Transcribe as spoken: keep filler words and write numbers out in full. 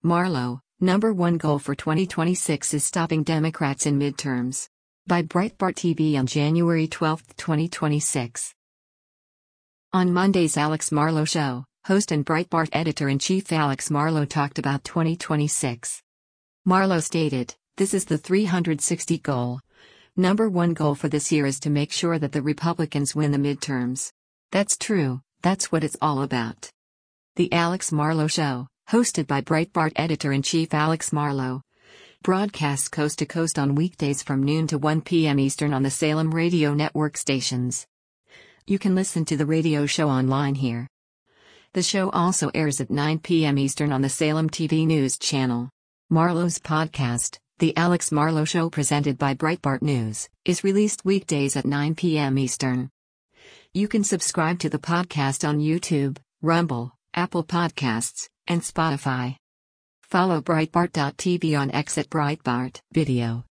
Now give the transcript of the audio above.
Marlow, number one goal for twenty twenty-six is stopping Democrats in midterms. By Breitbart T V on January twelfth, twenty twenty-six. On Monday's Alex Marlow Show, host and Breitbart editor-in-chief Alex Marlow talked about twenty twenty-six. Marlow stated, "This is the three hundred sixty goal. Number one goal for this year is to make sure that the Republicans win the midterms. That's true, that's what it's all about." The Alex Marlow Show, hosted by Breitbart editor-in-chief Alex Marlow, broadcasts coast to coast on weekdays from noon to one p m Eastern on the Salem Radio Network stations. You can listen to the radio show online here. The show also airs at nine p m Eastern on the Salem T V News channel. Marlow's podcast, The Alex Marlow Show presented by Breitbart News, is released weekdays at nine p m Eastern. You can subscribe to the podcast on YouTube, Rumble, Apple Podcasts, and Spotify. Follow Breitbart dot T V on X at Breitbart Video.